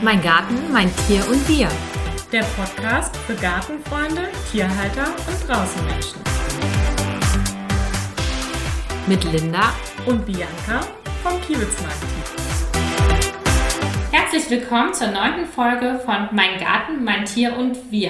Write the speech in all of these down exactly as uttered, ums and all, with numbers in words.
Mein Garten, mein Tier und wir. Der Podcast für Gartenfreunde, Tierhalter und Draußenmenschen. Mit Linda und Bianca vom Kiewitzmarkt. Herzlich willkommen zur neunten Folge von Mein Garten, mein Tier und wir.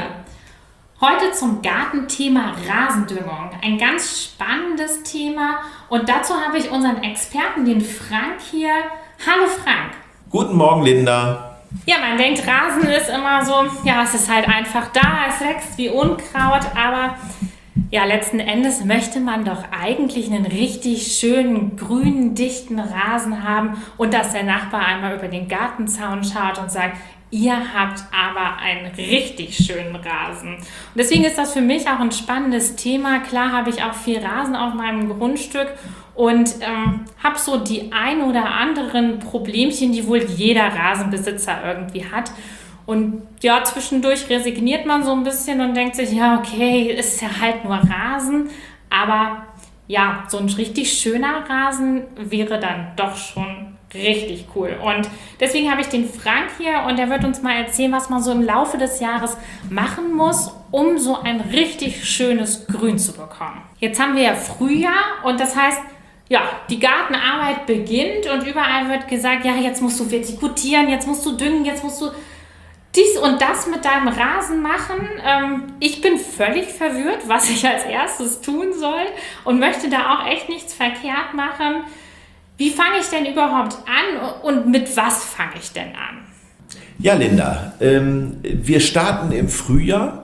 Heute zum Gartenthema Rasendüngung. Ein ganz spannendes Thema und dazu habe ich unseren Experten, den Frank, hier. Hallo Frank. Guten Morgen, Linda. Ja, man denkt, Rasen ist immer so, ja, es ist halt einfach da, es wächst wie Unkraut, aber ja, letzten Endes möchte man doch eigentlich einen richtig schönen, grünen, dichten Rasen haben und dass der Nachbar einmal über den Gartenzaun schaut und sagt, ihr habt aber einen richtig schönen Rasen. Und deswegen ist das für mich auch ein spannendes Thema. Klar habe ich auch viel Rasen auf meinem Grundstück und ähm, habe so die ein oder anderen Problemchen, die wohl jeder Rasenbesitzer irgendwie hat. Und ja, zwischendurch resigniert man so ein bisschen und denkt sich, ja, okay, ist ja halt nur Rasen. Aber ja, so ein richtig schöner Rasen wäre dann doch schon richtig cool. Und deswegen habe ich den Frank hier und er wird uns mal erzählen, was man so im Laufe des Jahres machen muss, um so ein richtig schönes Grün zu bekommen. Jetzt haben wir ja Frühjahr und das heißt, ja, die Gartenarbeit beginnt und überall wird gesagt, ja, jetzt musst du vertikutieren, jetzt musst du düngen, jetzt musst du dies und das mit deinem Rasen machen. Ähm, ich bin völlig verwirrt, was ich als erstes tun soll und möchte da auch echt nichts verkehrt machen. Wie fange ich denn überhaupt an und mit was fange ich denn an? Ja, Linda, ähm, wir starten im Frühjahr,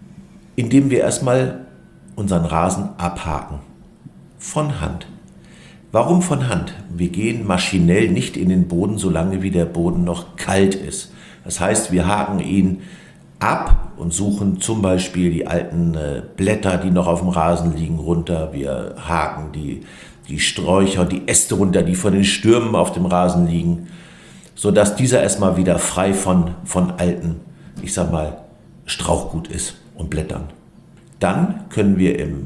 indem wir erstmal unseren Rasen abhaken. Von Hand. Warum von Hand? Wir gehen maschinell nicht in den Boden, solange wie der Boden noch kalt ist. Das heißt, wir haken ihn ab und suchen zum Beispiel die alten äh, Blätter, die noch auf dem Rasen liegen, runter. Wir haken die, die Sträucher, die Äste runter, die von den Stürmen auf dem Rasen liegen, sodass dieser erstmal wieder frei von, von alten, ich sag mal, Strauchgut ist und Blättern. Dann können wir im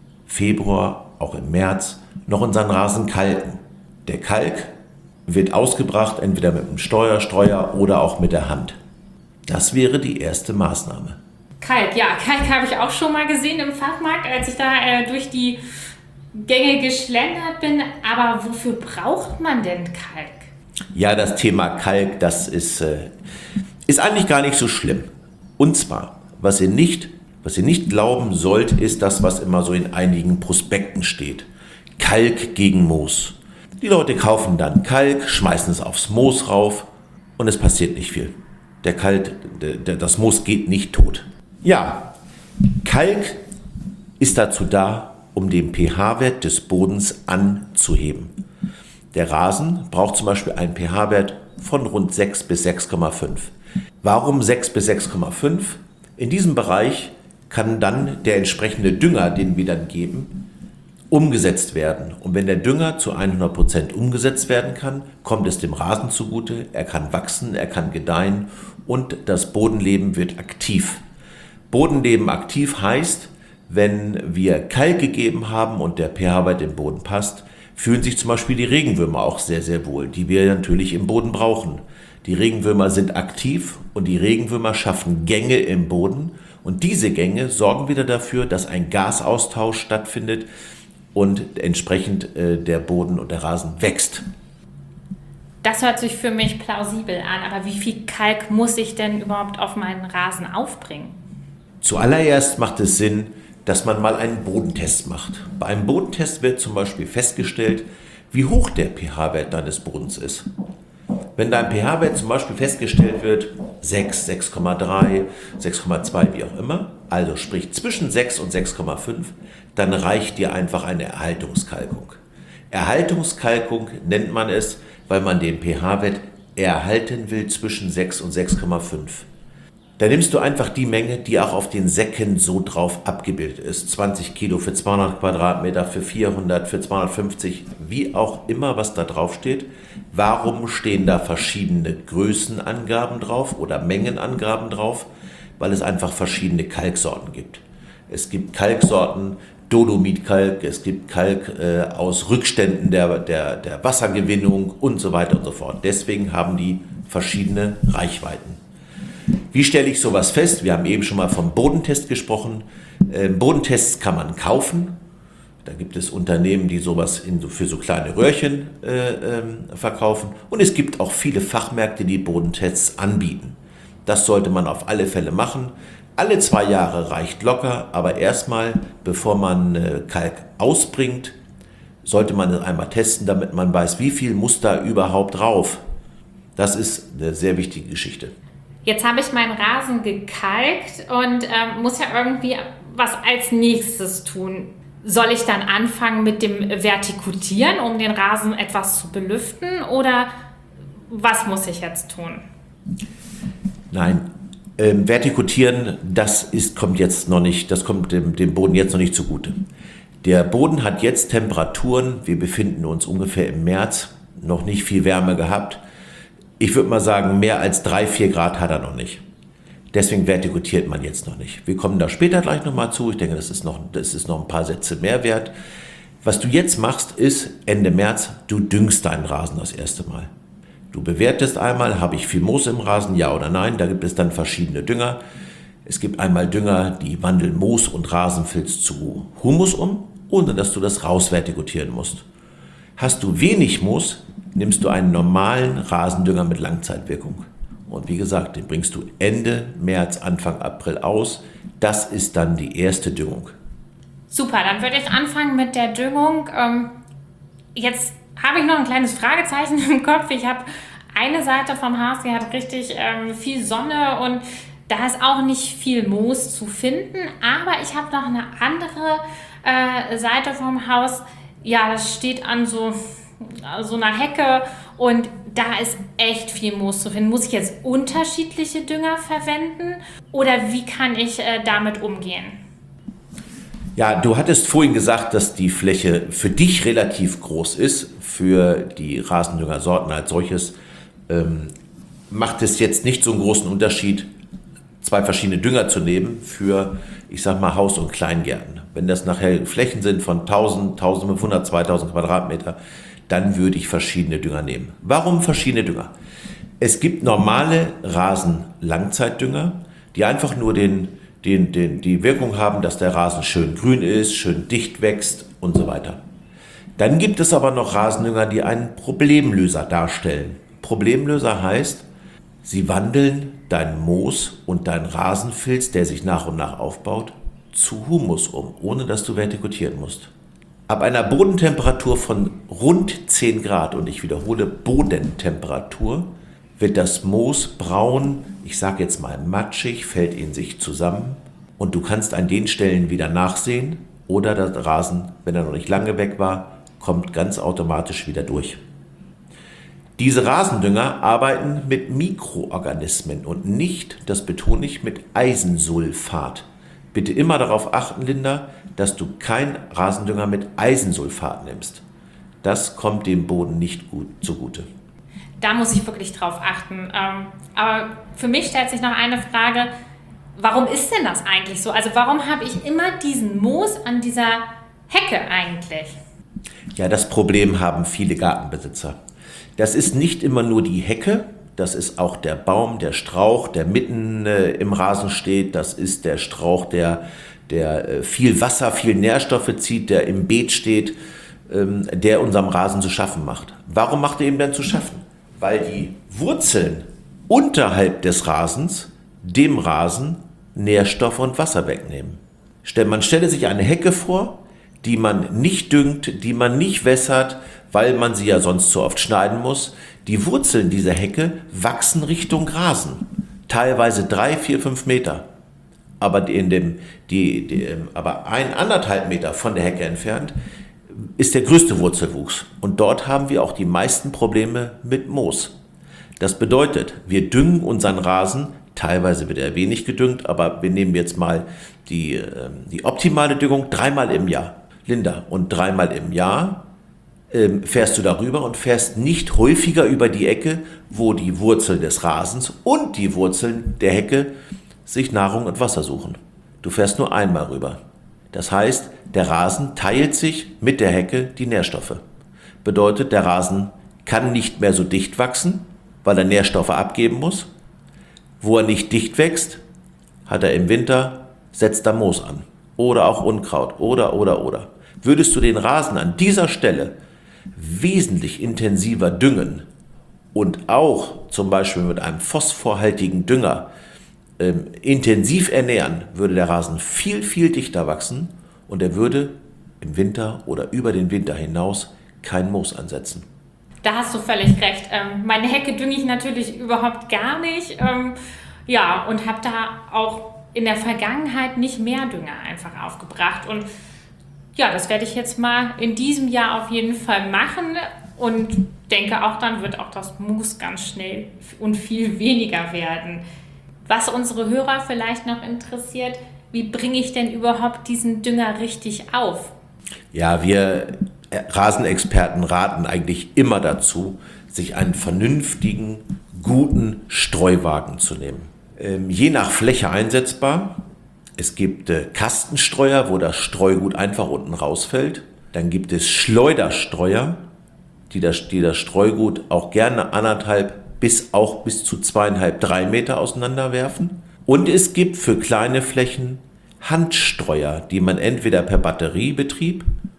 Februar, auch im März, noch unseren Rasen kalken. Der Kalk wird ausgebracht, entweder mit einem Steuerstreuer oder auch mit der Hand. Das wäre die erste Maßnahme. Kalk, ja, Kalk habe ich auch schon mal gesehen im Fachmarkt, als ich da äh, durch die Gänge geschlendert bin. Aber wofür braucht man denn Kalk? Ja, das Thema Kalk, das ist, äh, ist eigentlich gar nicht so schlimm. Und zwar, was ihr nicht, was ihr nicht glauben sollt, ist das, was immer so in einigen Prospekten steht. Kalk gegen Moos. Die Leute kaufen dann Kalk, schmeißen es aufs Moos rauf und es passiert nicht viel. Der Kalk, der, das Moos geht nicht tot. Ja, Kalk ist dazu da, um den pH-Wert des Bodens anzuheben. Der Rasen braucht zum Beispiel einen pH-Wert von rund sechs bis sechs Komma fünf. Warum sechs bis sechs Komma fünf? In diesem Bereich kann dann der entsprechende Dünger, den wir dann geben, umgesetzt werden. Und wenn der Dünger zu hundert Prozent umgesetzt werden kann, kommt es dem Rasen zugute, er kann wachsen, er kann gedeihen und das Bodenleben wird aktiv. Bodenleben aktiv heißt, wenn wir Kalk gegeben haben und der pH-Wert im Boden passt, fühlen sich zum Beispiel die Regenwürmer auch sehr, sehr wohl, die wir natürlich im Boden brauchen. Die Regenwürmer sind aktiv und die Regenwürmer schaffen Gänge im Boden und diese Gänge sorgen wieder dafür, dass ein Gasaustausch stattfindet und entsprechend äh, der Boden und der Rasen wächst. Das hört sich für mich plausibel an, aber wie viel Kalk muss ich denn überhaupt auf meinen Rasen aufbringen? Zuallererst macht es Sinn, dass man mal einen Bodentest macht. Bei einem Bodentest wird zum Beispiel festgestellt, wie hoch der pH-Wert deines Bodens ist. Wenn dein pH-Wert zum Beispiel festgestellt wird, sechs, sechs Komma drei, sechs Komma zwei, wie auch immer, also sprich zwischen sechs und sechs Komma fünf, dann reicht dir einfach eine Erhaltungskalkung. Erhaltungskalkung nennt man es, weil man den pH-Wert erhalten will zwischen sechs und sechs Komma fünf. Da nimmst du einfach die Menge, die auch auf den Säcken so drauf abgebildet ist. zwanzig Kilo für zweihundert Quadratmeter, für vierhundert, für zweihundertfünfzig, wie auch immer, was da drauf steht. Warum stehen da verschiedene Größenangaben drauf oder Mengenangaben drauf? Weil es einfach verschiedene Kalksorten gibt. Es gibt Kalksorten, Dolomitkalk, es gibt Kalk äh, aus Rückständen der, der, der Wassergewinnung und so weiter und so fort. Deswegen haben die verschiedene Reichweiten. Wie stelle ich sowas fest? Wir haben eben schon mal vom Bodentest gesprochen. Äh, Bodentests kann man kaufen. Da gibt es Unternehmen, die sowas in, für so kleine Röhrchen äh, ähm, verkaufen. Und es gibt auch viele Fachmärkte, die Bodentests anbieten. Das sollte man auf alle Fälle machen. Alle zwei Jahre reicht locker, aber erstmal, bevor man äh, Kalk ausbringt, sollte man es einmal testen, damit man weiß, wie viel muss da überhaupt drauf. Das ist eine sehr wichtige Geschichte. Jetzt habe ich meinen Rasen gekalkt und ähm, muss ja irgendwie was als nächstes tun. Soll ich dann anfangen mit dem Vertikutieren, um den Rasen etwas zu belüften, oder was muss ich jetzt tun? Nein, ähm, Vertikutieren, das ist, kommt jetzt noch nicht, das kommt dem, dem Boden jetzt noch nicht zugute. Der Boden hat jetzt Temperaturen, wir befinden uns ungefähr im März, noch nicht viel Wärme gehabt. Ich würde mal sagen, mehr als drei, vier Grad hat er noch nicht. Deswegen vertikutiert man jetzt noch nicht. Wir kommen da später gleich nochmal zu. Ich denke, das ist, noch, das ist noch ein paar Sätze mehr wert. Was du jetzt machst, ist Ende März, du düngst deinen Rasen das erste Mal. Du bewertest einmal, habe ich viel Moos im Rasen, ja oder nein. Da gibt es dann verschiedene Dünger. Es gibt einmal Dünger, die wandeln Moos und Rasenfilz zu Humus um, ohne dass du das rausvertikutieren musst. Hast du wenig Moos, nimmst du einen normalen Rasendünger mit Langzeitwirkung. Und wie gesagt, den bringst du Ende März, Anfang April aus. Das ist dann die erste Düngung. Super, dann würde ich anfangen mit der Düngung. Ähm, jetzt habe ich noch ein kleines Fragezeichen im Kopf. Ich habe eine Seite vom Haus, die hat richtig ähm, viel Sonne und da ist auch nicht viel Moos zu finden. Aber ich habe noch eine andere äh, Seite vom Haus. Ja, das steht an so, so einer Hecke und da ist echt viel Moos zu finden. Muss ich jetzt unterschiedliche Dünger verwenden oder wie kann ich äh, damit umgehen? Ja, du hattest vorhin gesagt, dass die Fläche für dich relativ groß ist. Für die Rasendüngersorten als solches ähm, macht es jetzt nicht so einen großen Unterschied, zwei verschiedene Dünger zu nehmen für, ich sag mal, Haus- und Kleingärten. Wenn das nachher Flächen sind von tausend, eintausendfünfhundert, zweitausend Quadratmeter, dann würde ich verschiedene Dünger nehmen. Warum verschiedene Dünger? Es gibt normale Rasen-Langzeitdünger, die einfach nur den, den, den, die Wirkung haben, dass der Rasen schön grün ist, schön dicht wächst und so weiter. Dann gibt es aber noch Rasendünger, die einen Problemlöser darstellen. Problemlöser heißt, sie wandeln dein Moos und dein Rasenfilz, der sich nach und nach aufbaut, zu Humus um, ohne dass du vertikutieren musst. Ab einer Bodentemperatur von rund zehn Grad, und ich wiederhole Bodentemperatur, wird das Moos braun, ich sage jetzt mal matschig, fällt in sich zusammen und du kannst an den Stellen wieder nachsehen oder der Rasen, wenn er noch nicht lange weg war, kommt ganz automatisch wieder durch. Diese Rasendünger arbeiten mit Mikroorganismen und nicht, das betone ich, mit Eisensulfat. Bitte immer darauf achten, Linda, dass du keinen Rasendünger mit Eisensulfat nimmst. Das kommt dem Boden nicht gut zugute. Da muss ich wirklich drauf achten. Ähm, aber für mich stellt sich noch eine Frage, warum ist denn das eigentlich so? Also warum habe ich immer diesen Moos an dieser Hecke eigentlich? Ja, das Problem haben viele Gartenbesitzer. Das ist nicht immer nur die Hecke, das ist auch der Baum, der Strauch, der mitten äh, im Rasen steht. Das ist der Strauch, der, der äh, viel Wasser, viel Nährstoffe zieht, der im Beet steht, ähm, der unserem Rasen zu schaffen macht. Warum macht er ihm denn zu schaffen? Weil die Wurzeln unterhalb des Rasens dem Rasen Nährstoffe und Wasser wegnehmen. Man stelle sich eine Hecke vor, die man nicht düngt, die man nicht wässert, weil man sie ja sonst so oft schneiden muss. Die Wurzeln dieser Hecke wachsen Richtung Rasen, teilweise drei, vier, fünf Meter. Aber, in dem, die, die, aber ein, anderthalb Meter von der Hecke entfernt ist der größte Wurzelwuchs. Und dort haben wir auch die meisten Probleme mit Moos. Das bedeutet, wir düngen unseren Rasen, teilweise wird er wenig gedüngt, aber wir nehmen jetzt mal die, die optimale Düngung dreimal im Jahr. Linda, und dreimal im Jahr ähm, fährst du darüber und fährst nicht häufiger über die Ecke, wo die Wurzeln des Rasens und die Wurzeln der Hecke sich Nahrung und Wasser suchen. Du fährst nur einmal rüber. Das heißt, der Rasen teilt sich mit der Hecke die Nährstoffe. Bedeutet, der Rasen kann nicht mehr so dicht wachsen weil er Nährstoffe abgeben muss. Wo er nicht dicht wächst, hat er im Winter, setzt er Moos an. Oder auch Unkraut. Oder, oder, oder. Würdest du den Rasen an dieser Stelle wesentlich intensiver düngen und auch zum Beispiel mit einem phosphorhaltigen Dünger ähm, intensiv ernähren, würde der Rasen viel, viel dichter wachsen und er würde im Winter oder über den Winter hinaus kein Moos ansetzen. Da hast du völlig recht. Ähm, meine Hecke dünge ich natürlich überhaupt gar nicht. Ähm, ja, und habe da auch in der Vergangenheit nicht mehr Dünger einfach aufgebracht. Und ja, das werde ich jetzt mal in diesem Jahr auf jeden Fall machen. Und denke auch, dann wird auch das Moos ganz schnell und viel weniger werden. Was unsere Hörer vielleicht noch interessiert, wie bringe ich denn überhaupt diesen Dünger richtig auf? Ja, wir Rasenexperten raten eigentlich immer dazu, sich einen vernünftigen, guten Streuwagen zu nehmen. Ähm, je nach Fläche einsetzbar. Es gibt äh, Kastenstreuer, wo das Streugut einfach unten rausfällt. Dann gibt es Schleuderstreuer, die das, die das Streugut auch gerne anderthalb bis auch bis zu zweieinhalb, drei Meter auseinanderwerfen. Und es gibt für kleine Flächen Handstreuer, die man entweder per Batteriebetrieb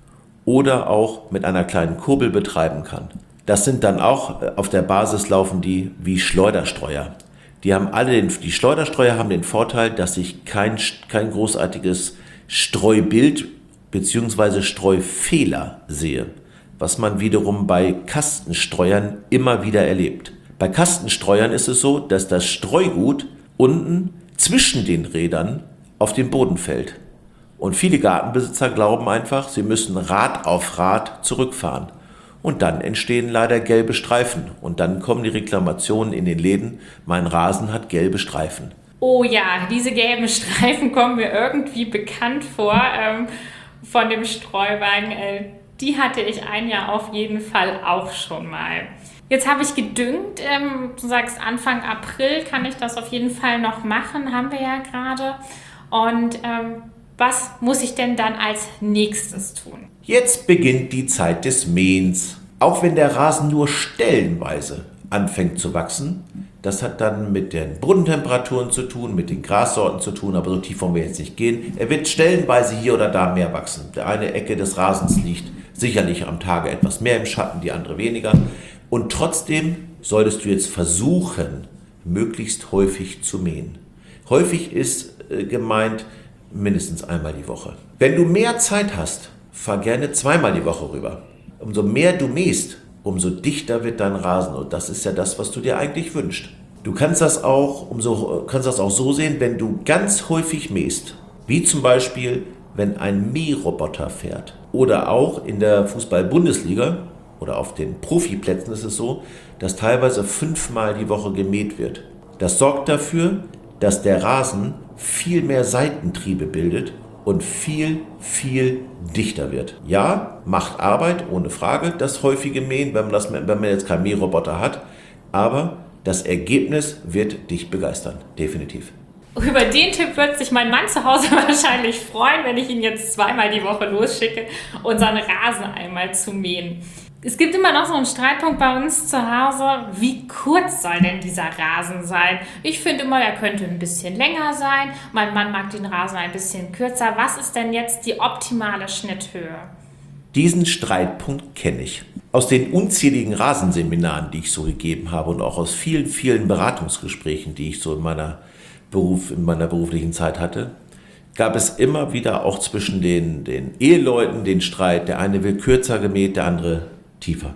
oder auch mit einer kleinen Kurbel betreiben kann. Das sind dann auch, auf der Basis laufen die wie Schleuderstreuer. Die haben alle den, die Schleuderstreuer haben den Vorteil, dass ich kein, kein großartiges Streubild bzw. Streufehler sehe, was man wiederum bei Kastenstreuern immer wieder erlebt. Bei Kastenstreuern ist es so, dass das Streugut unten zwischen den Rädern auf den Boden fällt. Und viele Gartenbesitzer glauben einfach, sie müssen Rad auf Rad zurückfahren. Und dann entstehen leider gelbe Streifen. Und dann kommen die Reklamationen in den Läden, mein Rasen hat gelbe Streifen. Oh ja, diese gelben Streifen kommen mir irgendwie bekannt vor ähm, von dem Streuwagen. Äh, die hatte ich ein Jahr auf jeden Fall auch schon mal. Jetzt habe ich gedüngt. Ähm, du sagst, Anfang April kann ich das auf jeden Fall noch machen, haben wir ja gerade. Und ähm, was muss ich denn dann als nächstes tun? Jetzt beginnt die Zeit des Mähens. Auch wenn der Rasen nur stellenweise anfängt zu wachsen, das hat dann mit den Bodentemperaturen zu tun, mit den Grassorten zu tun, aber so tief wollen wir jetzt nicht gehen. Er wird stellenweise hier oder da mehr wachsen. Die eine Ecke des Rasens liegt sicherlich am Tage etwas mehr im Schatten, die andere weniger. Und trotzdem solltest du jetzt versuchen, möglichst häufig zu mähen. Häufig ist äh, gemeint mindestens einmal die Woche. Wenn du mehr Zeit hast, fahr gerne zweimal die Woche rüber. Umso mehr du mähst, umso dichter wird dein Rasen. Und das ist ja das, was du dir eigentlich wünschst. Du kannst das auch, umso, kannst das auch so sehen, wenn du ganz häufig mähst. Wie zum Beispiel, wenn ein Mähroboter fährt. Oder auch in der Fußball-Bundesliga oder auf den Profiplätzen ist es so, dass teilweise fünfmal die Woche gemäht wird. Das sorgt dafür, dass der Rasen viel mehr Seitentriebe bildet und viel, viel dichter wird. Ja, macht Arbeit, ohne Frage, das häufige Mähen, wenn man, das, wenn man jetzt keinen Mähroboter hat, aber das Ergebnis wird dich begeistern, definitiv. Über den Tipp wird sich mein Mann zu Hause wahrscheinlich freuen, wenn ich ihn jetzt zweimal die Woche losschicke, unseren Rasen einmal zu mähen. Es gibt immer noch so einen Streitpunkt bei uns zu Hause, wie kurz soll denn dieser Rasen sein? Ich finde immer, er könnte ein bisschen länger sein. Mein Mann mag den Rasen ein bisschen kürzer. Was ist denn jetzt die optimale Schnitthöhe? Diesen Streitpunkt kenne ich. Aus den unzähligen Rasenseminaren, die ich so gegeben habe und auch aus vielen, vielen Beratungsgesprächen, die ich so in meiner, Beruf, in meiner beruflichen Zeit hatte, gab es immer wieder auch zwischen den, den Eheleuten den Streit. Der eine will kürzer gemäht, der andere tiefer.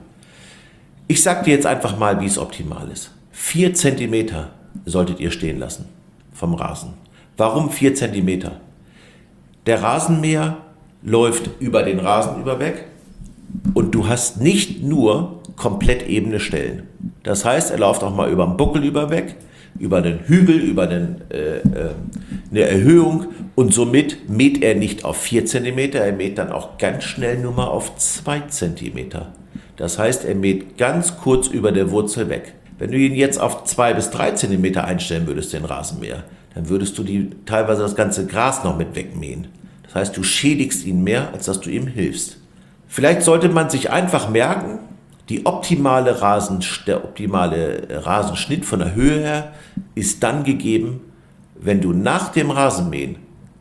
Ich sage dir jetzt einfach mal, wie es optimal ist. Vier Zentimeter solltet ihr stehen lassen vom Rasen. Warum vier Zentimeter? Der Rasenmäher läuft über den Rasen überweg und du hast nicht nur komplett ebene Stellen. Das heißt, er läuft auch mal über den Buckel überweg, über einen Hügel, über einen, äh, äh, eine Erhöhung und somit mäht er nicht auf vier Zentimeter, er mäht dann auch ganz schnell nur mal auf zwei Zentimeter. Das heißt, er mäht ganz kurz über der Wurzel weg. Wenn du ihn jetzt auf zwei bis drei Zentimeter einstellen würdest, den Rasenmäher, dann würdest du die, teilweise das ganze Gras noch mit wegmähen. Das heißt, du schädigst ihn mehr, als dass du ihm hilfst. Vielleicht sollte man sich einfach merken, Die optimale Rasen, der optimale Rasenschnitt von der Höhe her ist dann gegeben, wenn du nach dem Rasenmähen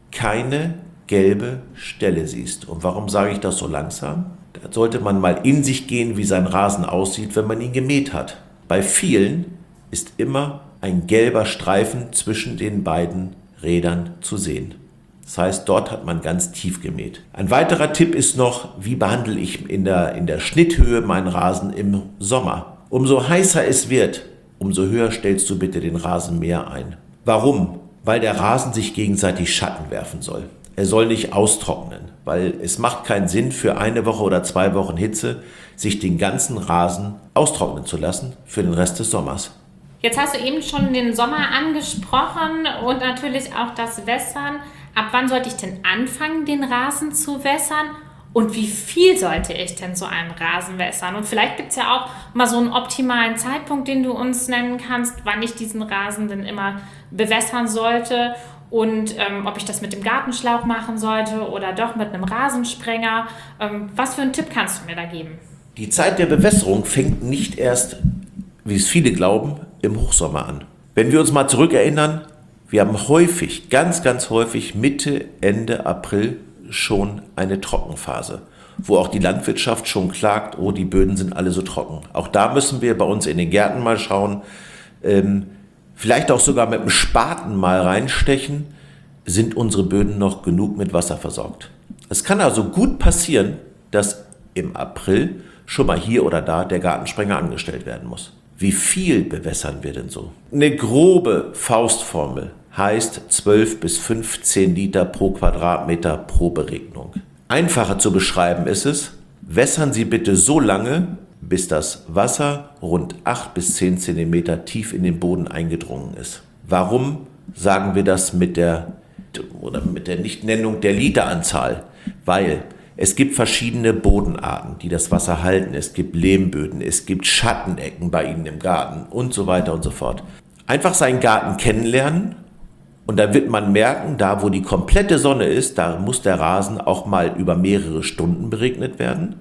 keine gelbe Stelle siehst. Und warum sage ich das so langsam? Da sollte man mal in sich gehen, wie sein Rasen aussieht, wenn man ihn gemäht hat. Bei vielen ist immer ein gelber Streifen zwischen den beiden Rädern zu sehen. Das heißt, dort hat man ganz tief gemäht. Ein weiterer Tipp ist noch, wie behandle ich in der, in der Schnitthöhe meinen Rasen im Sommer. Umso heißer es wird, umso höher stellst du bitte den Rasenmäher ein. Warum? Weil der Rasen sich gegenseitig Schatten werfen soll. Er soll nicht austrocknen, weil es macht keinen Sinn für eine Woche oder zwei Wochen Hitze, sich den ganzen Rasen austrocknen zu lassen für den Rest des Sommers. Jetzt hast du eben schon den Sommer angesprochen und natürlich auch das Wässern. Ab wann sollte ich denn anfangen, den Rasen zu wässern? Und wie viel sollte ich denn so einen Rasen wässern? Und vielleicht gibt es ja auch mal so einen optimalen Zeitpunkt, den du uns nennen kannst, wann ich diesen Rasen denn immer bewässern sollte und ähm, ob ich das mit dem Gartenschlauch machen sollte oder doch mit einem Rasensprenger. Ähm, was für einen Tipp kannst du mir da geben? Die Zeit der Bewässerung fängt nicht erst, wie es viele glauben, im Hochsommer an. Wenn wir uns mal zurückerinnern, wir haben häufig, ganz, ganz häufig Mitte, Ende April schon eine Trockenphase, wo auch die Landwirtschaft schon klagt, oh, die Böden sind alle so trocken. Auch da müssen wir bei uns in den Gärten mal schauen, ähm, vielleicht auch sogar mit dem Spaten mal reinstechen, sind unsere Böden noch genug mit Wasser versorgt. Es kann also gut passieren, dass im April schon mal hier oder da der Gartensprenger angestellt werden muss. Wie viel bewässern wir denn so? Eine grobe Faustformel heißt zwölf bis fünfzehn Liter pro Quadratmeter pro Beregnung. Einfacher zu beschreiben ist es, wässern Sie bitte so lange, bis das Wasser rund acht bis zehn Zentimeter tief in den Boden eingedrungen ist. Warum sagen wir das mit der, oder mit der Nichtnennung der Literanzahl? Weil es gibt verschiedene Bodenarten, die das Wasser halten. Es gibt Lehmböden, es gibt Schattenecken bei Ihnen im Garten und so weiter und so fort. Einfach seinen Garten kennenlernen und dann wird man merken, da wo die komplette Sonne ist, da muss der Rasen auch mal über mehrere Stunden beregnet werden.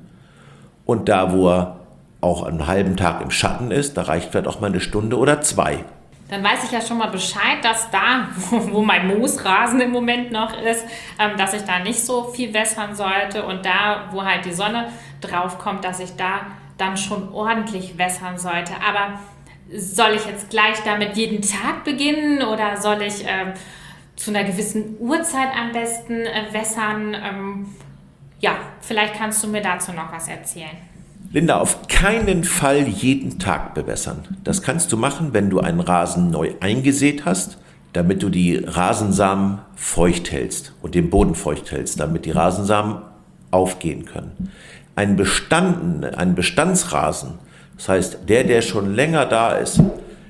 Und da wo er auch einen halben Tag im Schatten ist, da reicht vielleicht auch mal eine Stunde oder zwei. Dann weiß ich ja schon mal Bescheid, dass da, wo mein Moosrasen im Moment noch ist, dass ich da nicht so viel wässern sollte und da, wo halt die Sonne drauf kommt, dass ich da dann schon ordentlich wässern sollte. Aber soll ich jetzt gleich damit jeden Tag beginnen oder soll ich äh, zu einer gewissen Uhrzeit am besten äh, wässern? Ähm, ja, vielleicht kannst du mir dazu noch was erzählen. Linda, auf keinen Fall jeden Tag bewässern. Das kannst du machen, wenn du einen Rasen neu eingesät hast, damit du die Rasensamen feucht hältst und den Boden feucht hältst, damit die Rasensamen aufgehen können. Ein Bestand, ein Bestandsrasen, das heißt, der, der schon länger da ist,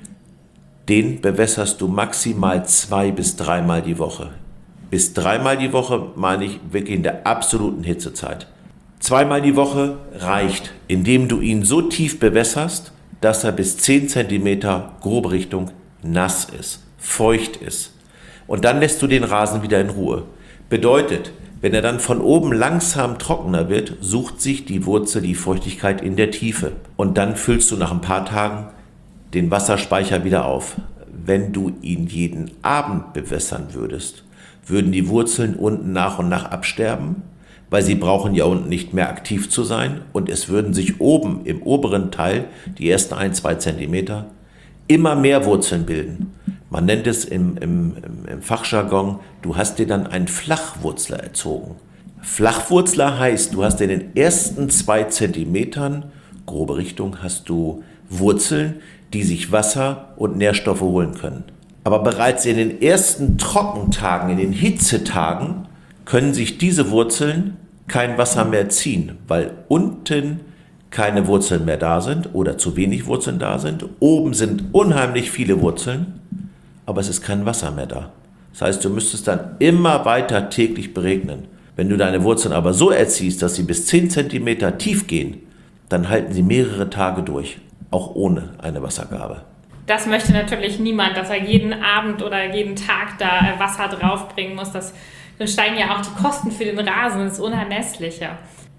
den bewässerst du maximal zwei bis dreimal die Woche. Bis dreimal die Woche meine ich wirklich in der absoluten Hitzezeit. Zweimal die Woche reicht, indem du ihn so tief bewässerst, dass er bis zehn Zentimeter grobe Richtung nass ist, feucht ist. Und dann lässt du den Rasen wieder in Ruhe. Bedeutet, wenn er dann von oben langsam trockener wird, sucht sich die Wurzel die Feuchtigkeit in der Tiefe. Und dann füllst du nach ein paar Tagen den Wasserspeicher wieder auf. Wenn du ihn jeden Abend bewässern würdest, würden die Wurzeln unten nach und nach absterben, weil sie brauchen ja unten nicht mehr aktiv zu sein und es würden sich oben im oberen Teil, die ersten ein, zwei Zentimeter, immer mehr Wurzeln bilden. Man nennt es im, im, im Fachjargon, du hast dir dann einen Flachwurzler erzogen. Flachwurzler heißt, du hast in den ersten zwei Zentimetern, grobe Richtung, hast du Wurzeln, die sich Wasser und Nährstoffe holen können. Aber bereits in den ersten Trockentagen, in den Hitzetagen, können sich diese Wurzeln kein Wasser mehr ziehen, weil unten keine Wurzeln mehr da sind oder zu wenig Wurzeln da sind. Oben sind unheimlich viele Wurzeln, aber es ist kein Wasser mehr da. Das heißt, du müsstest dann immer weiter täglich beregnen. Wenn du deine Wurzeln aber so erziehst, dass sie bis zehn Zentimeter tief gehen, dann halten sie mehrere Tage durch, auch ohne eine Wassergabe. Das möchte natürlich niemand, dass er jeden Abend oder jeden Tag da Wasser draufbringen muss. Das Dann steigen ja auch die Kosten für den Rasen, das ist unermesslicher.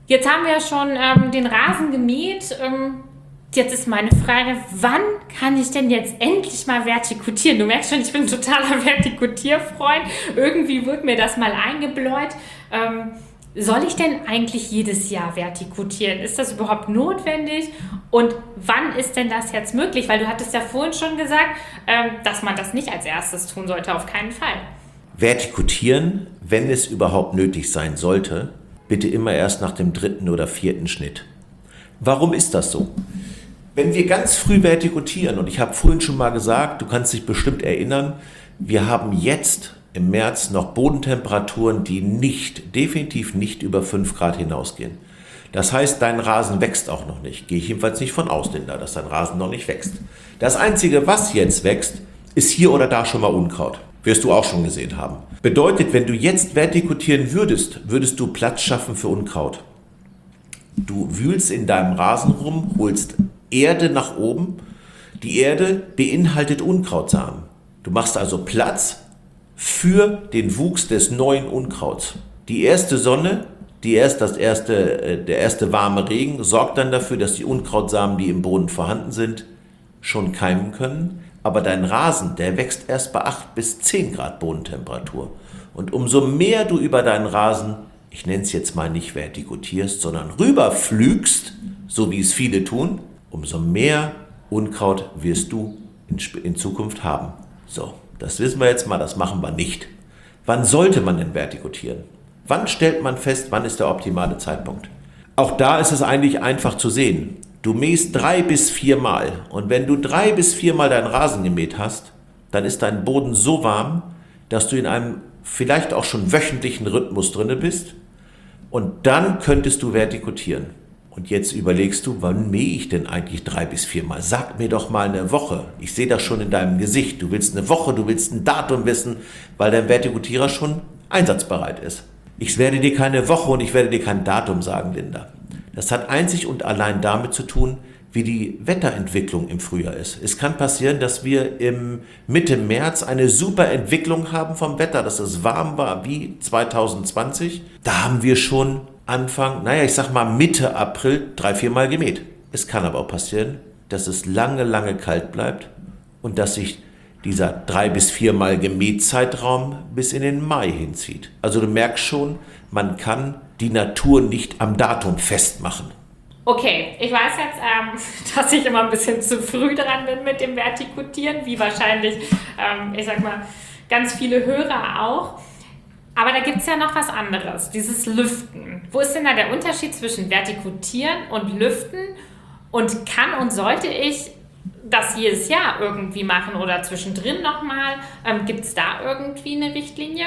Jetzt haben wir ja schon ähm, den Rasen gemäht. Ähm, jetzt ist meine Frage, wann kann ich denn jetzt endlich mal vertikutieren? Du merkst schon, ich bin ein totaler Vertikutierfreund. Irgendwie wird mir das mal eingebläut. Ähm, soll ich denn eigentlich jedes Jahr vertikutieren? Ist das überhaupt notwendig? Und wann ist denn das jetzt möglich? Weil du hattest ja vorhin schon gesagt, ähm, dass man das nicht als erstes tun sollte, auf keinen Fall. Vertikutieren, wenn es überhaupt nötig sein sollte, bitte immer erst nach dem dritten oder vierten Schnitt. Warum ist das so? Wenn wir ganz früh vertikutieren, und ich habe vorhin schon mal gesagt, du kannst dich bestimmt erinnern, wir haben jetzt im März noch Bodentemperaturen, die nicht, definitiv nicht über fünf Grad hinausgehen. Das heißt, dein Rasen wächst auch noch nicht. Gehe ich jedenfalls nicht von aus, Linda, dass dein Rasen noch nicht wächst. Das Einzige, was jetzt wächst, ist hier oder da schon mal Unkraut. Wirst du auch schon gesehen haben. Bedeutet, wenn du jetzt vertikutieren würdest, würdest du Platz schaffen für Unkraut. Du wühlst in deinem Rasen rum, holst Erde nach oben. Die Erde beinhaltet Unkrautsamen. Du machst also Platz für den Wuchs des neuen Unkrauts. Die erste Sonne, die erst das erste, der erste warme Regen sorgt dann dafür, dass die Unkrautsamen, die im Boden vorhanden sind, schon keimen können. Aber dein Rasen, der wächst erst bei acht bis zehn Grad Bodentemperatur. Und umso mehr du über deinen Rasen, ich nenne es jetzt mal nicht vertikutierst, sondern rüberflügst, so wie es viele tun, umso mehr Unkraut wirst du in, in Zukunft haben. So, das wissen wir jetzt mal, das machen wir nicht. Wann sollte man denn vertikutieren? Wann stellt man fest, wann ist der optimale Zeitpunkt? Auch da ist es eigentlich einfach zu sehen. Du mähst drei bis viermal und wenn du drei bis viermal deinen Rasen gemäht hast, dann ist dein Boden so warm, dass du in einem vielleicht auch schon wöchentlichen Rhythmus drinne bist und dann könntest du vertikutieren. Und jetzt überlegst du, wann mähe ich denn eigentlich drei bis viermal? Sag mir doch mal eine Woche. Ich sehe das schon in deinem Gesicht. Du willst eine Woche, du willst ein Datum wissen, weil dein Vertikutierer schon einsatzbereit ist. Ich werde dir keine Woche und ich werde dir kein Datum sagen, Linda. Das hat einzig und allein damit zu tun, wie die Wetterentwicklung im Frühjahr ist. Es kann passieren, dass wir im Mitte März eine super Entwicklung haben vom Wetter, dass es warm war wie zwanzig zwanzig. Da haben wir schon Anfang, naja, ich sag mal Mitte April drei, viermal gemäht. Es kann aber auch passieren, dass es lange, lange kalt bleibt und dass sich dieser drei bis viermal Gemähzeitraum bis in den Mai hinzieht. Also du merkst schon, man kann die Natur nicht am Datum festmachen. Okay, ich weiß jetzt, ähm, dass ich immer ein bisschen zu früh dran bin mit dem Vertikutieren, wie wahrscheinlich, ähm, ich sag mal, ganz viele Hörer auch. Aber da gibt es ja noch was anderes, dieses Lüften. Wo ist denn da der Unterschied zwischen Vertikutieren und Lüften? Und kann und sollte ich das jedes Jahr irgendwie machen oder zwischendrin nochmal? Ähm, gibt es da irgendwie eine Richtlinie?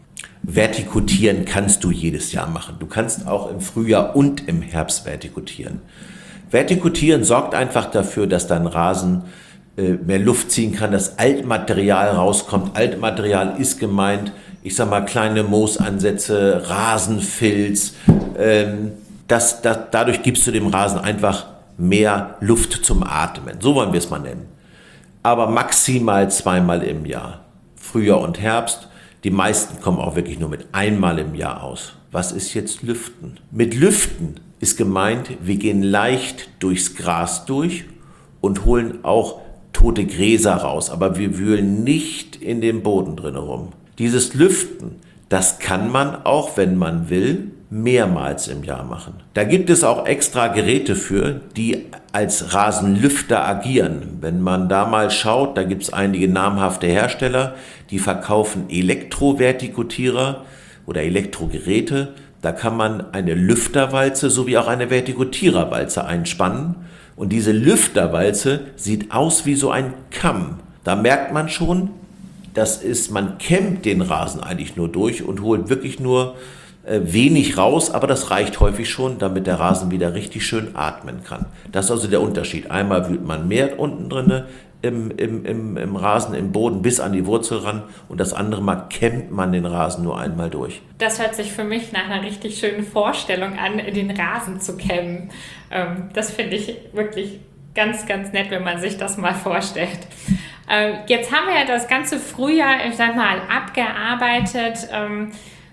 Vertikutieren kannst du jedes Jahr machen. Du kannst auch im Frühjahr und im Herbst vertikutieren. Vertikutieren sorgt einfach dafür, dass dein Rasen äh, mehr Luft ziehen kann, dass Altmaterial rauskommt. Altmaterial ist gemeint, ich sag mal, kleine Moosansätze, Rasenfilz. Ähm, das, das, dadurch gibst du dem Rasen einfach mehr Luft zum Atmen. So wollen wir es mal nennen. Aber maximal zweimal im Jahr. Frühjahr und Herbst. Die meisten kommen auch wirklich nur mit einmal im Jahr aus. Was ist jetzt Lüften? Mit Lüften ist gemeint, wir gehen leicht durchs Gras durch und holen auch tote Gräser raus, aber wir wühlen nicht in dem Boden drin rum. Dieses Lüften, das kann man auch, wenn man will, mehrmals im Jahr machen. Da gibt es auch extra Geräte für, die als Rasenlüfter agieren. Wenn man da mal schaut, da gibt es einige namhafte Hersteller, die verkaufen Elektrovertikutierer oder Elektrogeräte. Da kann man eine Lüfterwalze sowie auch eine Vertikutiererwalze einspannen. Und diese Lüfterwalze sieht aus wie so ein Kamm. Da merkt man schon, das ist, man kämmt den Rasen eigentlich nur durch und holt wirklich nur äh, wenig raus, aber das reicht häufig schon, damit der Rasen wieder richtig schön atmen kann. Das ist also der Unterschied. Einmal wühlt man mehr unten drin im, im, im, im Rasen, im Boden bis an die Wurzel ran und das andere Mal kämmt man den Rasen nur einmal durch. Das hört sich für mich nach einer richtig schönen Vorstellung an, den Rasen zu kämmen. Ähm, das finde ich wirklich ganz, ganz nett, wenn man sich das mal vorstellt. Ähm, jetzt haben wir ja das ganze Frühjahr, ich sag mal, abgearbeitet. Ähm,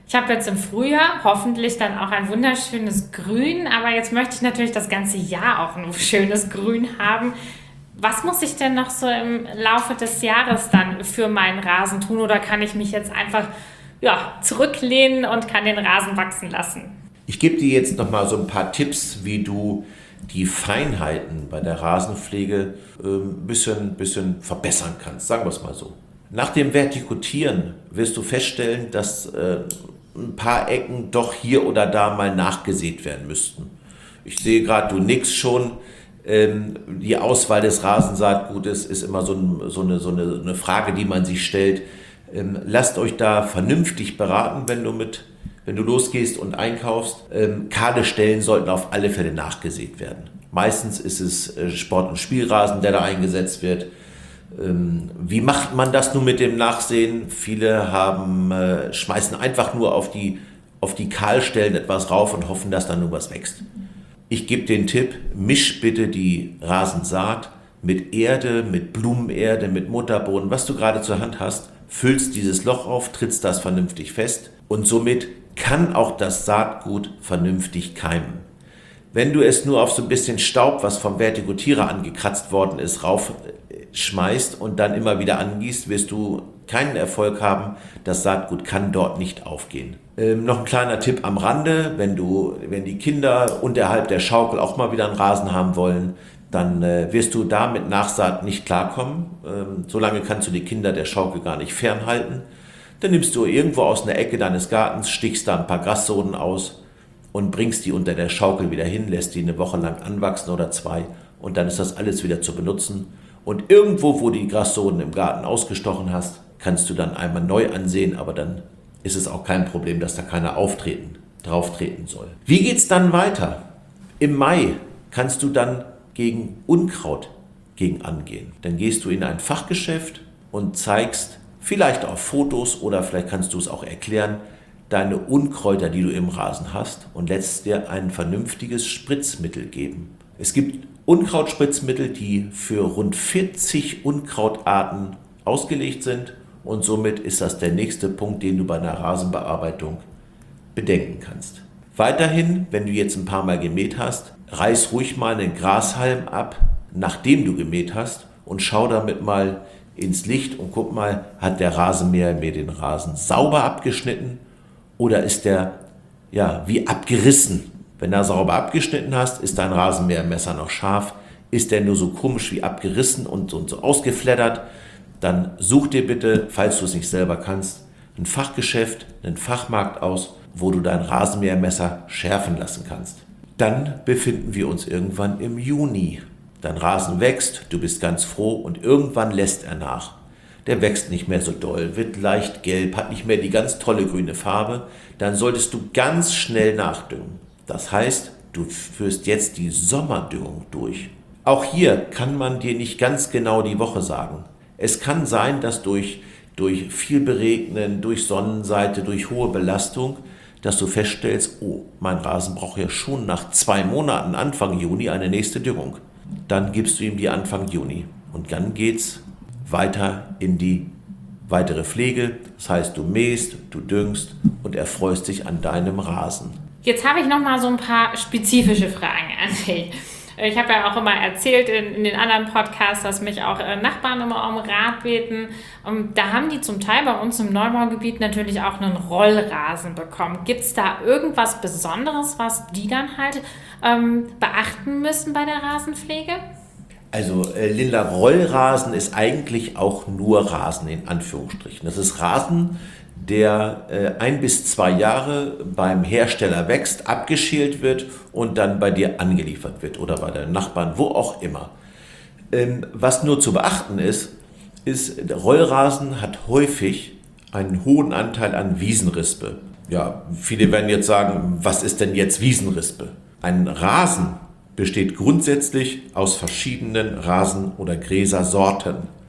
Ich habe jetzt im Frühjahr hoffentlich dann auch ein wunderschönes Grün, aber jetzt möchte ich natürlich das ganze Jahr auch ein schönes Grün haben. Was muss ich denn noch so im Laufe des Jahres dann für meinen Rasen tun oder kann ich mich jetzt einfach ja, zurücklehnen und kann den Rasen wachsen lassen? Ich gebe dir jetzt noch mal so ein paar Tipps, wie du die Feinheiten bei der Rasenpflege ein äh, bisschen, bisschen verbessern kannst, sagen wir es mal so. Nach dem Vertikutieren wirst du feststellen, dass äh, ein paar Ecken doch hier oder da mal nachgesät werden müssten. Ich sehe gerade, du nickst schon. Ähm, die Auswahl des Rasensaatgutes ist immer so, ein, so, eine, so eine, eine Frage, die man sich stellt. Ähm, lasst euch da vernünftig beraten, wenn du mit Wenn du losgehst und einkaufst. Ähm, kahle Stellen sollten auf alle Fälle nachgesät werden. Meistens ist es äh, Sport- und Spielrasen, der da eingesetzt wird. Ähm, wie macht man das nun mit dem Nachsehen? Viele haben, äh, schmeißen einfach nur auf die, auf die Kahlstellen etwas rauf und hoffen, dass dann nur was wächst. Ich gebe den Tipp, misch bitte die Rasensaat mit Erde, mit Blumenerde, mit Mutterboden, was du gerade zur Hand hast, füllst dieses Loch auf, trittst das vernünftig fest und somit kann auch das Saatgut vernünftig keimen. Wenn du es nur auf so ein bisschen Staub, was vom Vertikutierer angekratzt worden ist, raufschmeißt und dann immer wieder angießt, wirst du keinen Erfolg haben. Das Saatgut kann dort nicht aufgehen. Ähm, noch ein kleiner Tipp am Rande, wenn du, wenn die Kinder unterhalb der Schaukel auch mal wieder einen Rasen haben wollen, dann äh, wirst du da mit Nachsaat nicht klarkommen. Ähm, solange kannst du die Kinder der Schaukel gar nicht fernhalten. Dann nimmst du irgendwo aus einer Ecke deines Gartens, stichst da ein paar Grassoden aus und bringst die unter der Schaukel wieder hin, lässt die eine Woche lang anwachsen oder zwei und dann ist das alles wieder zu benutzen. Und irgendwo, wo die Grassoden im Garten ausgestochen hast, kannst du dann einmal neu ansehen, aber dann ist es auch kein Problem, dass da keiner auftreten, drauf treten soll. Wie geht's dann weiter? Im Mai kannst du dann gegen Unkraut gegen angehen. Dann gehst du in ein Fachgeschäft und zeigst vielleicht auf Fotos oder vielleicht kannst du es auch erklären, deine Unkräuter, die du im Rasen hast und lässt dir ein vernünftiges Spritzmittel geben. Es gibt Unkrautspritzmittel, die für rund vierzig Unkrautarten ausgelegt sind und somit ist das der nächste Punkt, den du bei einer Rasenbearbeitung bedenken kannst. Weiterhin, wenn du jetzt ein paar Mal gemäht hast, reiß ruhig mal einen Grashalm ab, nachdem du gemäht hast und schau damit mal ins Licht und guck mal, hat der Rasenmäher mir den Rasen sauber abgeschnitten oder ist der ja wie abgerissen? Wenn du sauber abgeschnitten hast, ist dein Rasenmähermesser noch scharf. Ist der nur so komisch wie abgerissen und, und so ausgeflattert, dann such dir bitte, falls du es nicht selber kannst, ein Fachgeschäft, einen Fachmarkt aus, wo du dein Rasenmähermesser schärfen lassen kannst. Dann befinden wir uns irgendwann im Juni. Dein Rasen wächst, du bist ganz froh und irgendwann lässt er nach. Der wächst nicht mehr so doll, wird leicht gelb, hat nicht mehr die ganz tolle grüne Farbe. Dann solltest du ganz schnell nachdüngen. Das heißt, du führst jetzt die Sommerdüngung durch. Auch hier kann man dir nicht ganz genau die Woche sagen. Es kann sein, dass durch, durch viel Beregnen, durch Sonnenseite, durch hohe Belastung, dass du feststellst, oh, mein Rasen braucht ja schon nach zwei Monaten, Anfang Juni, eine nächste Düngung. Dann gibst du ihm die Anfang Juni und dann geht's weiter in die weitere Pflege. Das heißt, du mähst, du düngst und erfreust dich an deinem Rasen. Jetzt habe ich noch mal so ein paar spezifische Fragen an dich. Ich habe ja auch immer erzählt in, in den anderen Podcasts, dass mich auch äh, Nachbarn immer um Rat beten. Und da haben die zum Teil bei uns im Neubaugebiet natürlich auch einen Rollrasen bekommen. Gibt es da irgendwas Besonderes, was die dann halt ähm, beachten müssen bei der Rasenpflege? Also äh, Linda, Rollrasen ist eigentlich auch nur Rasen in Anführungsstrichen. Das ist Rasen, der äh, ein bis zwei Jahre beim Hersteller wächst, abgeschält wird und dann bei dir angeliefert wird oder bei deinen Nachbarn, wo auch immer. Ähm, was nur zu beachten ist, ist, der Rollrasen hat häufig einen hohen Anteil an Wiesenrispe. Ja, viele werden jetzt sagen, was ist denn jetzt Wiesenrispe? Ein Rasen besteht grundsätzlich aus verschiedenen Rasen- oder Gräsersorten.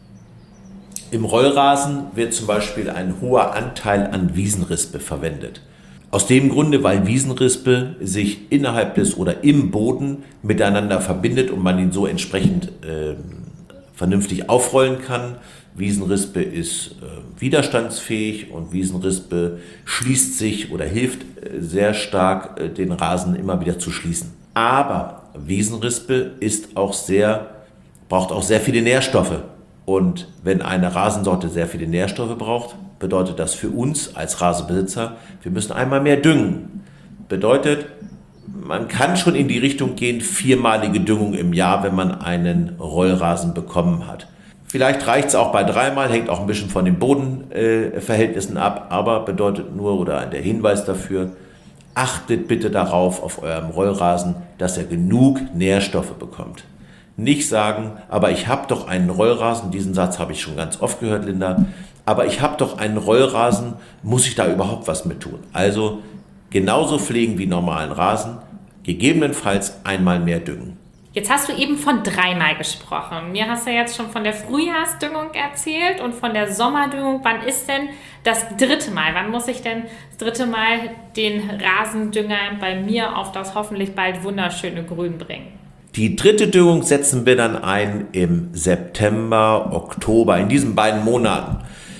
Im Rollrasen wird zum Beispiel ein hoher Anteil an Wiesenrispe verwendet. Aus dem Grunde, weil Wiesenrispe sich innerhalb des oder im Boden miteinander verbindet und man ihn so entsprechend äh, vernünftig aufrollen kann. Wiesenrispe ist äh, widerstandsfähig und Wiesenrispe schließt sich oder hilft äh, sehr stark, äh, den Rasen immer wieder zu schließen. Aber Wiesenrispe ist auch sehr, braucht auch sehr viele Nährstoffe. Und wenn eine Rasensorte sehr viele Nährstoffe braucht, bedeutet das für uns als Rasenbesitzer, wir müssen einmal mehr düngen. Bedeutet, man kann schon in die Richtung gehen, viermalige Düngung im Jahr, wenn man einen Rollrasen bekommen hat. Vielleicht reicht es auch bei dreimal, hängt auch ein bisschen von den Bodenverhältnissen äh, ab, aber bedeutet nur, oder der Hinweis dafür, achtet bitte darauf auf eurem Rollrasen, dass er genug Nährstoffe bekommt. Nicht sagen, aber ich habe doch einen Rollrasen, diesen Satz habe ich schon ganz oft gehört, Linda, aber ich habe doch einen Rollrasen, muss ich da überhaupt was mit tun? Also genauso pflegen wie normalen Rasen, gegebenenfalls einmal mehr düngen. Jetzt hast du eben von dreimal gesprochen. Mir hast du jetzt schon von der Frühjahrsdüngung erzählt und von der Sommerdüngung. Wann ist denn das dritte Mal? Wann muss ich denn das dritte Mal den Rasendünger bei mir auf das hoffentlich bald wunderschöne Grün bringen? Die dritte Düngung setzen wir dann ein im September, Oktober. In diesen beiden Monaten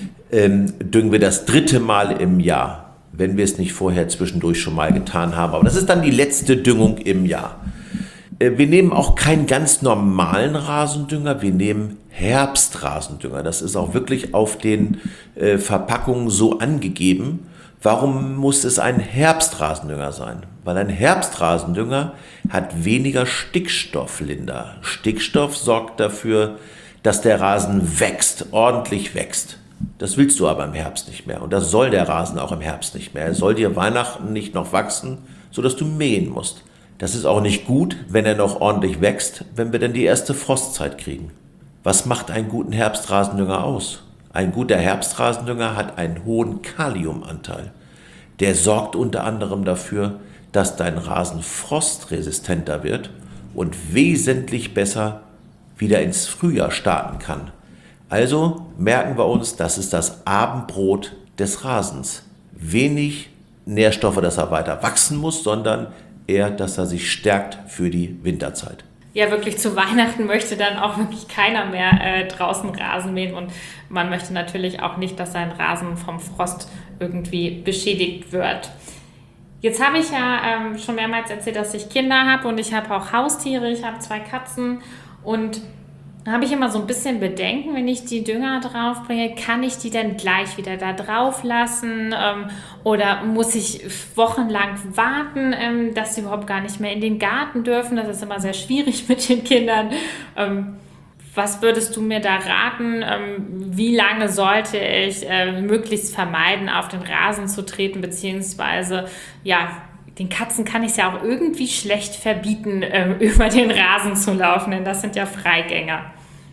ähm, düngen wir das dritte Mal im Jahr, wenn wir es nicht vorher zwischendurch schon mal getan haben. Aber das ist dann die letzte Düngung im Jahr. Äh, wir nehmen auch keinen ganz normalen Rasendünger, wir nehmen Herbstrasendünger. Das ist auch wirklich auf den äh, Verpackungen so angegeben. Warum muss es ein Herbstrasendünger sein? Weil ein Herbstrasendünger hat weniger Stickstoff, Linda. Stickstoff sorgt dafür, dass der Rasen wächst, ordentlich wächst. Das willst du aber im Herbst nicht mehr. Und das soll der Rasen auch im Herbst nicht mehr. Er soll dir Weihnachten nicht noch wachsen, sodass du mähen musst. Das ist auch nicht gut, wenn er noch ordentlich wächst, wenn wir dann die erste Frostzeit kriegen. Was macht einen guten Herbstrasendünger aus? Ein guter Herbstrasendünger hat einen hohen Kaliumanteil. Der sorgt unter anderem dafür, dass dein Rasen frostresistenter wird und wesentlich besser wieder ins Frühjahr starten kann. Also merken wir uns, das ist das Abendbrot des Rasens. Wenig Nährstoffe, dass er weiter wachsen muss, sondern eher, dass er sich stärkt für die Winterzeit. Ja, wirklich zu Weihnachten möchte dann auch wirklich keiner mehr äh, draußen Rasen mähen und man möchte natürlich auch nicht, dass sein Rasen vom Frost irgendwie beschädigt wird. Jetzt habe ich ja ähm, schon mehrmals erzählt, dass ich Kinder habe und ich habe auch Haustiere, ich habe zwei Katzen und da habe ich immer so ein bisschen Bedenken, wenn ich die Dünger draufbringe, kann ich die denn gleich wieder da drauf lassen ähm, oder muss ich wochenlang warten, ähm, dass sie überhaupt gar nicht mehr in den Garten dürfen? Das ist immer sehr schwierig mit den Kindern. Ähm, was würdest du mir da raten? Ähm, wie lange sollte ich äh, möglichst vermeiden, auf den Rasen zu treten, beziehungsweise ja, den Katzen kann ich es ja auch irgendwie schlecht verbieten, äh, über den Rasen zu laufen, denn das sind ja Freigänger.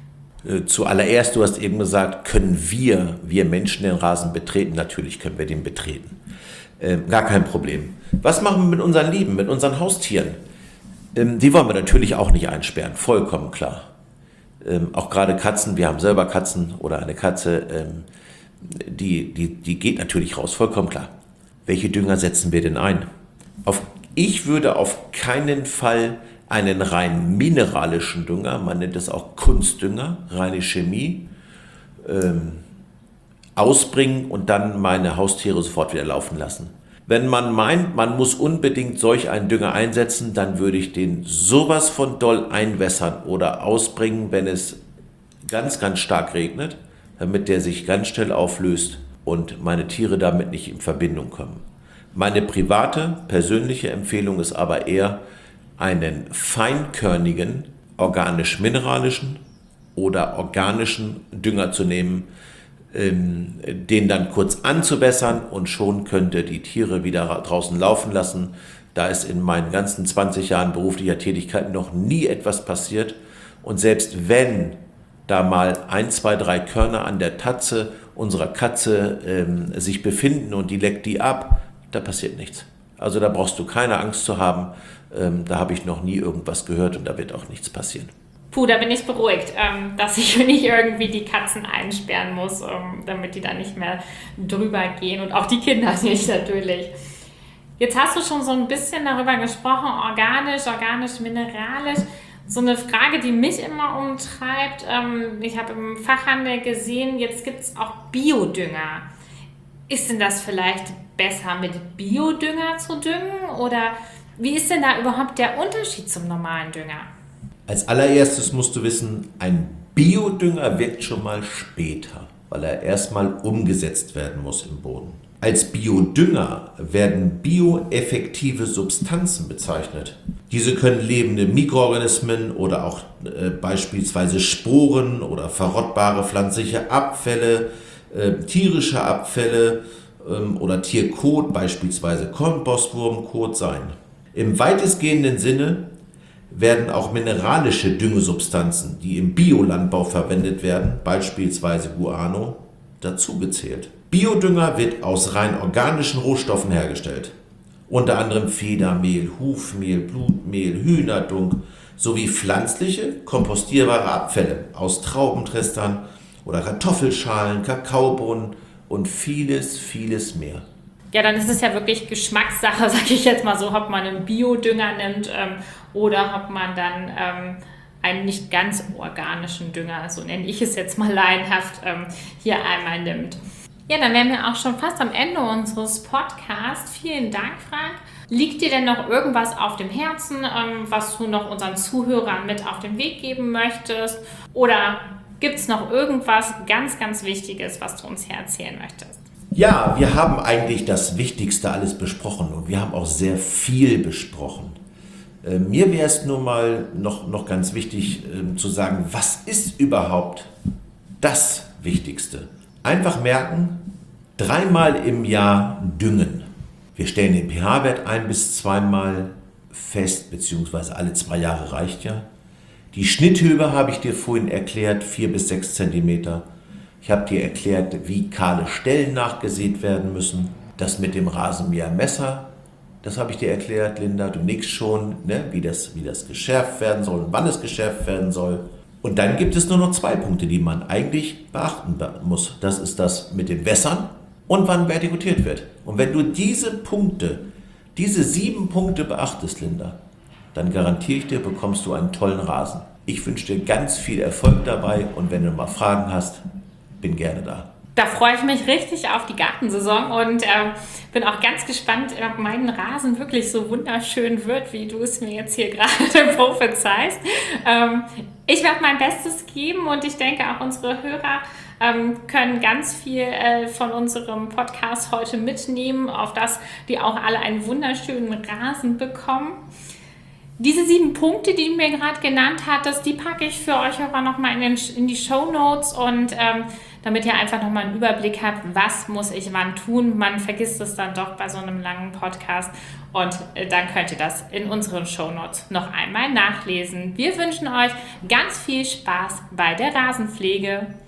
Zuallererst, du hast eben gesagt, können wir, wir Menschen den Rasen betreten? Natürlich können wir den betreten. Ähm, gar kein Problem. Was machen wir mit unseren Lieben, mit unseren Haustieren? Ähm, die wollen wir natürlich auch nicht einsperren, vollkommen klar. Ähm, auch gerade Katzen, wir haben selber Katzen oder eine Katze, ähm, die, die, die geht natürlich raus, vollkommen klar. Welche Dünger setzen wir denn ein? Auf, ich würde auf keinen Fall einen rein mineralischen Dünger, man nennt es auch Kunstdünger, reine Chemie, ähm, ausbringen und dann meine Haustiere sofort wieder laufen lassen. Wenn man meint, man muss unbedingt solch einen Dünger einsetzen, dann würde ich den sowas von doll einwässern oder ausbringen, wenn es ganz, ganz stark regnet, damit der sich ganz schnell auflöst und meine Tiere damit nicht in Verbindung kommen. Meine private, persönliche Empfehlung ist aber eher, einen feinkörnigen, organisch-mineralischen oder organischen Dünger zu nehmen, ähm, den dann kurz anzuwässern und schon könnt ihr die Tiere wieder draußen laufen lassen. Da ist in meinen ganzen zwanzig Jahren beruflicher Tätigkeit noch nie etwas passiert. Und selbst wenn da mal ein, zwei, drei Körner an der Tatze unserer Katze ähm, sich befinden und die leckt die ab, da passiert nichts. Also da brauchst du keine Angst zu haben. Ähm, da habe ich noch nie irgendwas gehört und da wird auch nichts passieren. Puh, da bin ich beruhigt, ähm, dass ich nicht irgendwie die Katzen einsperren muss, ähm, damit die da nicht mehr drüber gehen und auch die Kinder nicht natürlich. Jetzt hast du schon so ein bisschen darüber gesprochen, organisch, organisch, mineralisch. So eine Frage, die mich immer umtreibt, ähm, ich habe im Fachhandel gesehen, jetzt gibt es auch Biodünger. Ist denn das vielleicht besser, mit Biodünger zu düngen oder wie ist denn da überhaupt der Unterschied zum normalen Dünger? Als allererstes musst du wissen, ein Biodünger wirkt schon mal später, weil er erstmal umgesetzt werden muss im Boden. Als Biodünger werden bioeffektive Substanzen bezeichnet. Diese können lebende Mikroorganismen oder auch äh, beispielsweise Sporen oder verrottbare pflanzliche Abfälle, äh, tierische Abfälle ähm, oder Tierkot, beispielsweise Kompostwurmkot sein. Im weitestgehenden Sinne werden auch mineralische Düngesubstanzen, die im Biolandbau verwendet werden, beispielsweise Guano, dazugezählt. Biodünger wird aus rein organischen Rohstoffen hergestellt, unter anderem Federmehl, Hufmehl, Blutmehl, Hühnerdung sowie pflanzliche, kompostierbare Abfälle aus Traubentrestern oder Kartoffelschalen, Kakaobohnen und vieles, vieles mehr. Ja, dann ist es ja wirklich Geschmackssache, sage ich jetzt mal so, ob man einen Biodünger nimmt ähm, oder ob man dann ähm, einen nicht ganz organischen Dünger, so nenne ich es jetzt mal laienhaft, ähm, hier einmal nimmt. Ja, dann wären wir auch schon fast am Ende unseres Podcasts. Vielen Dank, Frank. Liegt dir denn noch irgendwas auf dem Herzen, ähm, was du noch unseren Zuhörern mit auf den Weg geben möchtest? Oder gibt es noch irgendwas ganz, ganz Wichtiges, was du uns hier erzählen möchtest? Ja, wir haben eigentlich das Wichtigste alles besprochen und wir haben auch sehr viel besprochen. Äh, mir wäre es nur mal noch, noch ganz wichtig äh, zu sagen, was ist überhaupt das Wichtigste? Einfach merken, dreimal im Jahr düngen. Wir stellen den pH-Wert ein bis zweimal fest, beziehungsweise alle zwei Jahre reicht ja. Die Schnitthöhe habe ich dir vorhin erklärt, vier bis sechs Zentimeter. Ich habe dir erklärt, wie kahle Stellen nachgesät werden müssen. Das mit dem Rasenmähermesser, das habe ich dir erklärt, Linda. Du nickst schon, ne? wie, das, wie das geschärft werden soll und wann es geschärft werden soll. Und dann gibt es nur noch zwei Punkte, die man eigentlich beachten muss. Das ist das mit dem Wässern und wann vertikutiert wird. Und wenn du diese Punkte, diese sieben Punkte beachtest, Linda, dann garantiere ich dir, bekommst du einen tollen Rasen. Ich wünsche dir ganz viel Erfolg dabei und wenn du mal Fragen hast, bin gerne da. Da freue ich mich richtig auf die Gartensaison und äh, bin auch ganz gespannt, ob mein Rasen wirklich so wunderschön wird, wie du es mir jetzt hier gerade prophezeist. Ähm, ich werde mein Bestes geben und ich denke auch unsere Hörer ähm, können ganz viel äh, von unserem Podcast heute mitnehmen, auf das die auch alle einen wunderschönen Rasen bekommen. Diese sieben Punkte, die du mir gerade genannt hattest, die packe ich für euch aber nochmal in, den, in die Shownotes und ähm, damit ihr einfach nochmal einen Überblick habt, was muss ich wann tun. Man vergisst es dann doch bei so einem langen Podcast und äh, dann könnt ihr das in unseren Shownotes noch einmal nachlesen. Wir wünschen euch ganz viel Spaß bei der Rasenpflege.